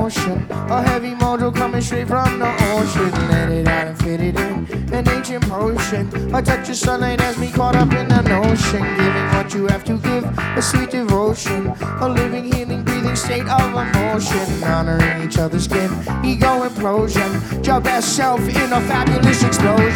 motion. A heavy mojo coming straight from the ocean. Let it out and fit it in, an ancient potion. A touch of sunlight has me caught up in the notion. Giving what you have to give, a sweet devotion. A living, healing, breathing state of emotion. Honoring each other's gift, ego implosion. Your best self in a fabulous explosion.